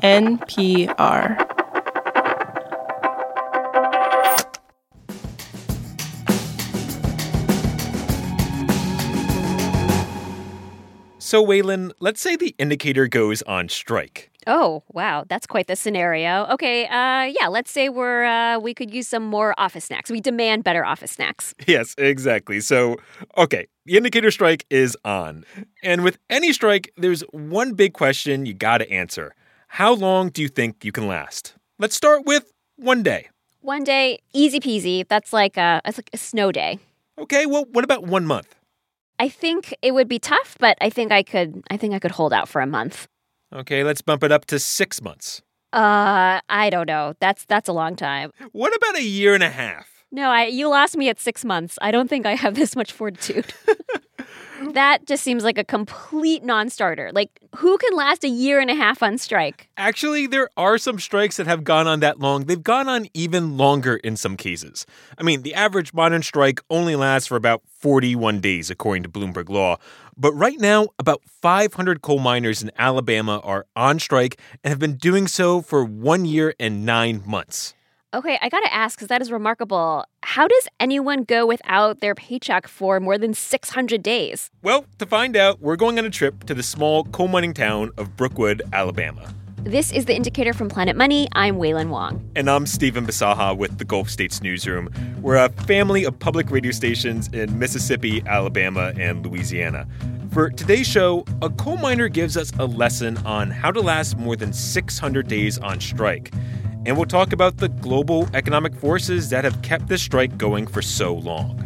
NPR. So, Waylon, let's say the indicator goes on strike. Oh, wow. That's quite the scenario. Okay, let's say we could use some more office snacks. We demand better office snacks. Yes, exactly. So, okay, the indicator strike is on. And with any strike, there's one big question you got to answer. How long do you think you can last? Let's start with 1 day. 1 day, easy peasy. That's like a snow day. Okay, well, what about 1 month? I think it would be tough, but I think I could hold out for a month. Okay, let's bump it up to 6 months. I don't know. That's a long time. What about 1.5 years? No, you lost me at 6 months. I don't think I have this much fortitude. That just seems like a complete non-starter. Like, who can last 1.5 years on strike? Actually, there are some strikes that have gone on that long. They've gone on even longer in some cases. I mean, the average modern strike only lasts for about 41 days, according to Bloomberg Law. But right now, about 500 coal miners in Alabama are on strike and have been doing so for 1 year and 9 months. Okay, I gotta ask, because that is remarkable. How does anyone go without their paycheck for more than 600 days? Well, to find out, we're going on a trip to the small coal mining town of Brookwood, Alabama. This is The Indicator from Planet Money. I'm Waylon Wong. And I'm Stephen Bisaha with the Gulf States Newsroom. We're a family of public radio stations in Mississippi, Alabama, and Louisiana. For today's show, a coal miner gives us a lesson on how to last more than 600 days on strike. And we'll talk about the global economic forces that have kept this strike going for so long.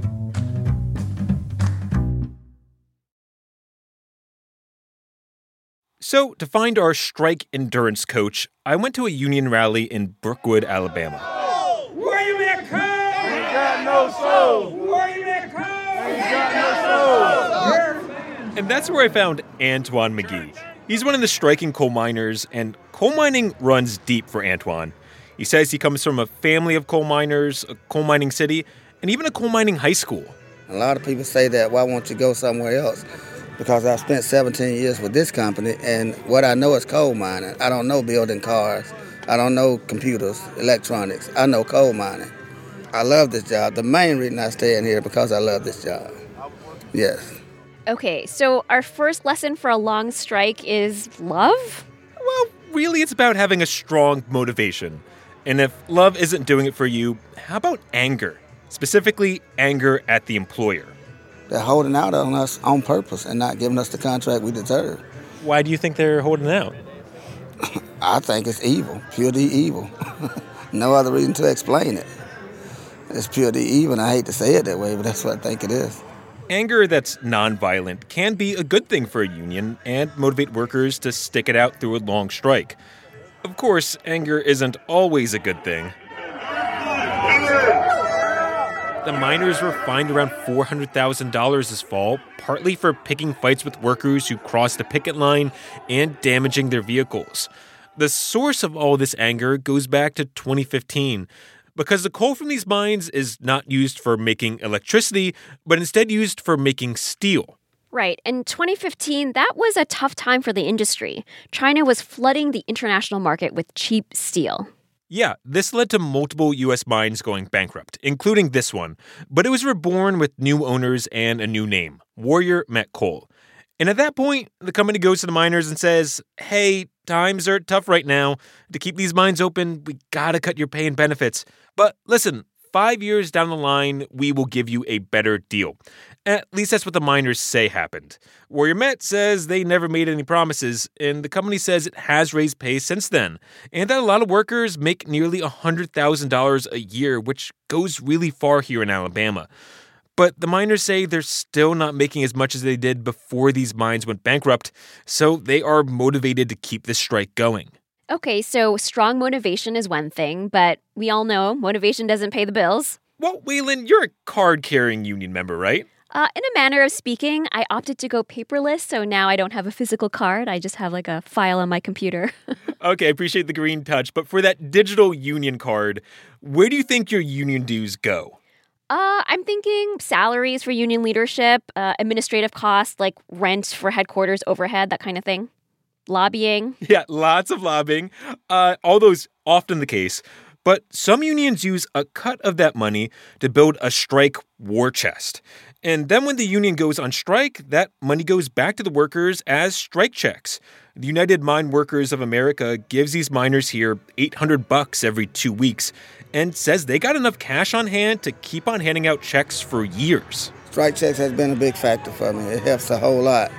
So, to find our strike endurance coach, I went to a union rally in Brookwood, Alabama. Where you been, Cole? Ain't got no soul. Where you been, Cole? Ain't got no soul. And that's where I found Antoine McGee. He's one of the striking coal miners, and coal mining runs deep for Antoine. He says he comes from a family of coal miners, a coal mining city, and even a coal mining high school. A lot of people say that, why won't you go somewhere else? Because I've spent 17 years with this company, and what I know is coal mining. I don't know building cars. I don't know computers, electronics. I know coal mining. I love this job. The main reason I stay in here is because I love this job. Yes. Okay, so our first lesson for a long strike is love? Well, really, it's about having a strong motivation. And if love isn't doing it for you, how about anger? Specifically, anger at the employer. They're holding out on us on purpose and not giving us the contract we deserve. Why do you think they're holding out? I think it's evil, purely evil. No other reason to explain it. It's purely evil, and I hate to say it that way, but that's what I think it is. Anger that's nonviolent can be a good thing for a union and motivate workers to stick it out through a long strike. Of course, anger isn't always a good thing. The miners were fined around $400,000 this fall, partly for picking fights with workers who crossed the picket line and damaging their vehicles. The source of all this anger goes back to 2015, because the coal from these mines is not used for making electricity, but instead used for making steel. Right. In 2015, that was a tough time for the industry. China was flooding the international market with cheap steel. Yeah, this led to multiple U.S. mines going bankrupt, including this one. But it was reborn with new owners and a new name, Warrior Met Coal. And at that point, the company goes to the miners and says, hey, times are tough right now. To keep these mines open, we gotta cut your pay and benefits. But listen, 5 years down the line, we will give you a better deal. At least that's what the miners say happened. Warrior Met says they never made any promises, and the company says it has raised pay since then, and that a lot of workers make nearly $100,000 a year, which goes really far here in Alabama. But the miners say they're still not making as much as they did before these mines went bankrupt, so they are motivated to keep this strike going. Okay, so strong motivation is one thing, but we all know motivation doesn't pay the bills. Well, Waylon, you're a card-carrying union member, right? In a manner of speaking, I opted to go paperless, so now I don't have a physical card. I just have like a file on my computer. Okay, I appreciate the green touch, but for that digital union card, where do you think your union dues go? I'm thinking salaries for union leadership, administrative costs like rent for headquarters overhead, that kind of thing. lobbying. Yeah, lots of lobbying. Although often the case. But some unions use a cut of that money to build a strike war chest. And then when the union goes on strike, that money goes back to the workers as strike checks. The United Mine Workers of America gives these miners here $800 every 2 weeks and says they got enough cash on hand to keep on handing out checks for years. Strike checks has been a big factor for me. It helps a whole lot.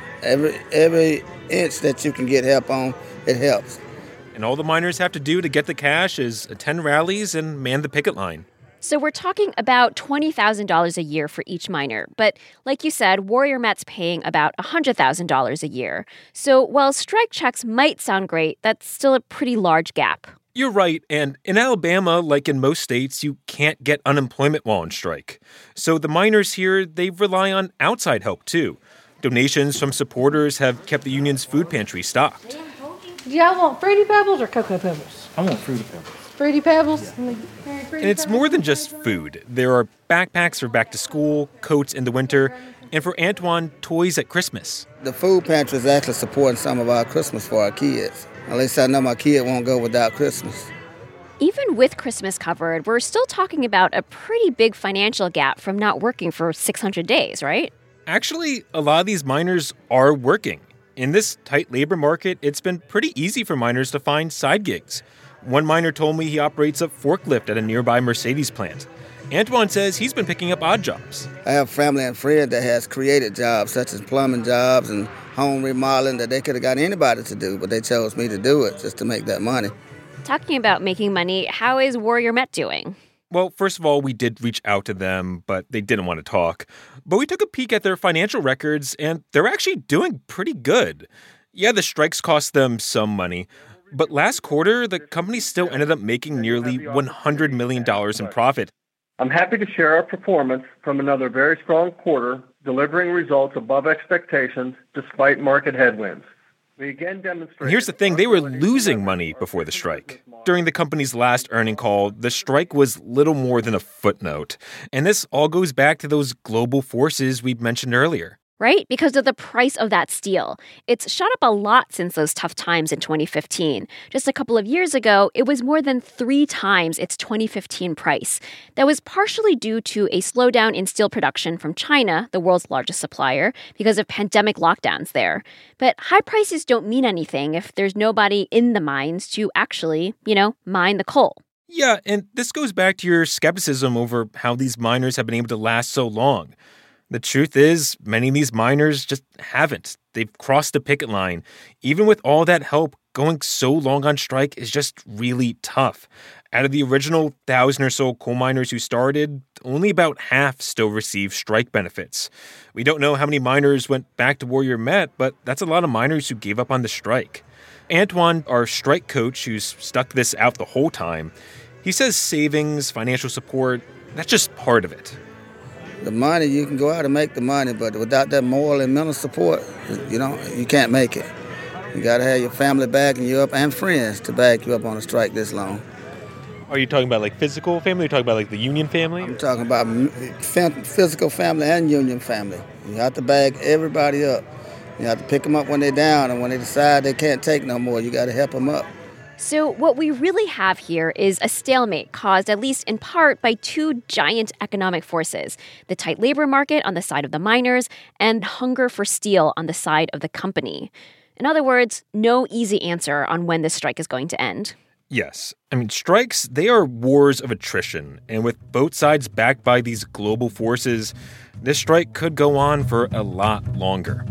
Every inch that you can get help on, it helps. And all the miners have to do to get the cash is attend rallies and man the picket line. So we're talking about $20,000 a year for each miner. But like you said, Warrior Met's paying about $100,000 a year. So while strike checks might sound great, that's still a pretty large gap. You're right, and in Alabama, like in most states, you can't get unemployment while on strike. So the miners here, they rely on outside help too. Donations from supporters have kept the union's food pantry stocked. Do y'all want Fruity Pebbles or Cocoa Pebbles? I want Fruity Pebbles. Fruity Pebbles? And it's more than just food. There are backpacks for back to school, coats in the winter, and for Antoine, toys at Christmas. The food pantry is actually supporting some of our Christmas for our kids. At least I know my kid won't go without Christmas. Even with Christmas covered, we're still talking about a pretty big financial gap from not working for 600 days, right? Actually, a lot of these miners are working. In this tight labor market, it's been pretty easy for miners to find side gigs. One miner told me he operates a forklift at a nearby Mercedes plant. Antoine says he's been picking up odd jobs. I have family and friends that has created jobs, such as plumbing jobs and home remodeling, that they could have got anybody to do, but they chose me to do it just to make that money. Talking about making money, how is Warrior Met doing? Well, first of all, we did reach out to them, but they didn't want to talk. But we took a peek at their financial records, and they're actually doing pretty good. Yeah, the strikes cost them some money. But last quarter, the company still ended up making nearly $100 million in profit. I'm happy to share our performance from another very strong quarter, delivering results above expectations despite market headwinds. We again demonstrated. And here's the thing, they were losing money before the strike. During the company's last earning call, the strike was little more than a footnote. And this all goes back to those global forces we mentioned earlier. Right? Because of the price of that steel. It's shot up a lot since those tough times in 2015. Just a couple of years ago, it was more than 3 times its 2015 price. That was partially due to a slowdown in steel production from China, the world's largest supplier, because of pandemic lockdowns there. But high prices don't mean anything if there's nobody in the mines to actually, mine the coal. Yeah, and this goes back to your skepticism over how these miners have been able to last so long. The truth is, many of these miners just haven't. They've crossed the picket line. Even with all that help, going so long on strike is just really tough. Out of the original 1,000 or so coal miners who started, only about half still receive strike benefits. We don't know how many miners went back to Warrior Met, but that's a lot of miners who gave up on the strike. Antoine, our strike coach who's stuck this out the whole time, he says savings, financial support, that's just part of it. The money, you can go out and make the money, but without that moral and mental support, you can't make it. You got to have your family backing you up and friends to back you up on a strike this long. Are you talking about like physical family? Or are you talking about like the union family? I'm talking about physical family and union family. You have to back everybody up. You have to pick them up when they're down, and when they decide they can't take no more, you got to help them up. So what we really have here is a stalemate caused, at least in part, by 2 giant economic forces, the tight labor market on the side of the miners and hunger for steel on the side of the company. In other words, no easy answer on when this strike is going to end. Yes. Strikes, they are wars of attrition. And with both sides backed by these global forces, this strike could go on for a lot longer.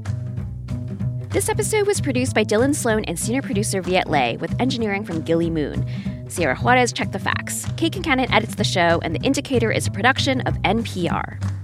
This episode was produced by Dylan Sloan and senior producer Viet Le, with engineering from Gilly Moon. Sierra Juarez checked the facts. Kate Concannon edits the show, and The Indicator is a production of NPR.